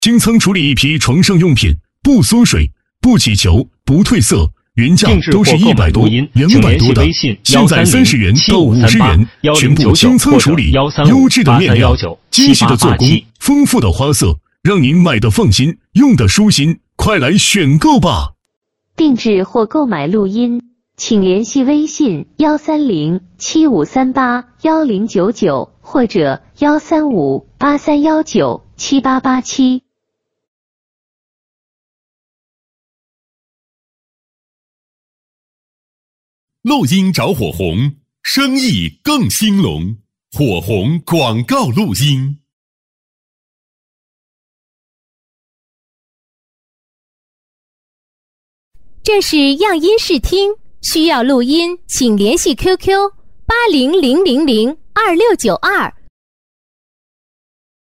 精仓处理一批床上用品，不缩水、不起球、不褪色，原价都是100多、200多的，现在30元到50元，全部精仓处理，优质的面料，精细的做工，丰富的花色，让您买的放心，用的舒心，快来选购吧！ 定制或购买录音，请联系微信13075381099或者13583197887。 录音找火红，生意更兴隆。火红广告录音。 这是样音视听，需要录音请联系 QQ80002692